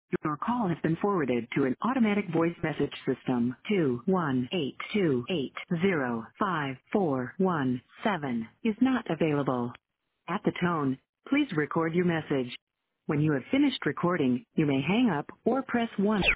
Your call has been forwarded to an automatic voice message system. 21828054117 is not available. At the tone, please record your message. When you have finished recording, you may hang up or press 1.